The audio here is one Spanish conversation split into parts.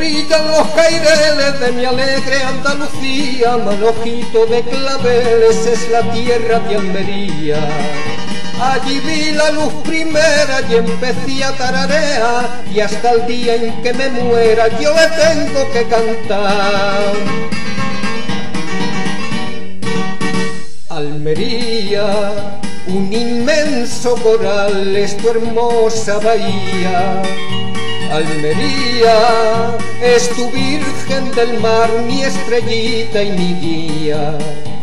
brillan los caireles de mi alegre Andalucía, manojito de claveles es la tierra de Almería. Allí vi la luz primera y empecé a tararear, y hasta el día en que me muera yo le tengo que cantar. Almería, un inmenso coral es tu hermosa bahía. Almería, es tu virgen del mar, mi estrellita y mi guía.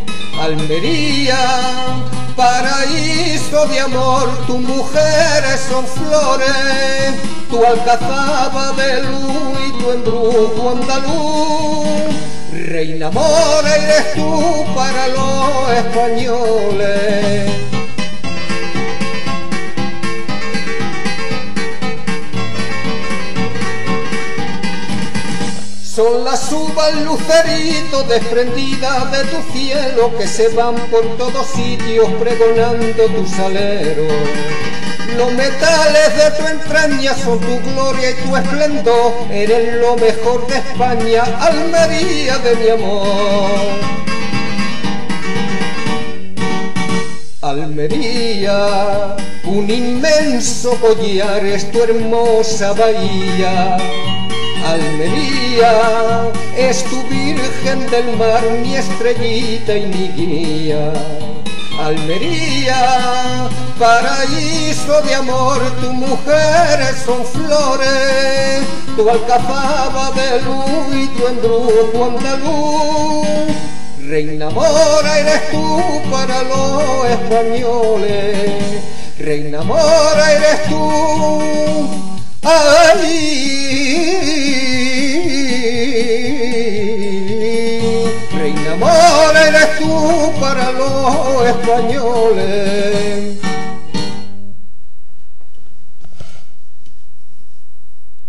Almería, paraíso de amor, tus mujeres son flores, tu alcazaba de luz y tu embrujo andaluz. Reina mora eres tú para los españoles. Son las uvas luceritos desprendidas de tu cielo que se van por todos sitios pregonando tu salero. Los metales de tu entraña son tu gloria y tu esplendor, eres lo mejor de España, Almería de mi amor. Almería, un inmenso collar es tu hermosa bahía. Almería, es tu virgen del mar, mi estrellita y mi guía. Almería, paraíso de amor, tus mujeres son flores, tu alcazaba de luz y tu embrujo andaluz. Reina mora eres tú para los españoles, reina mora eres tú, reina mora eres tú para los españoles.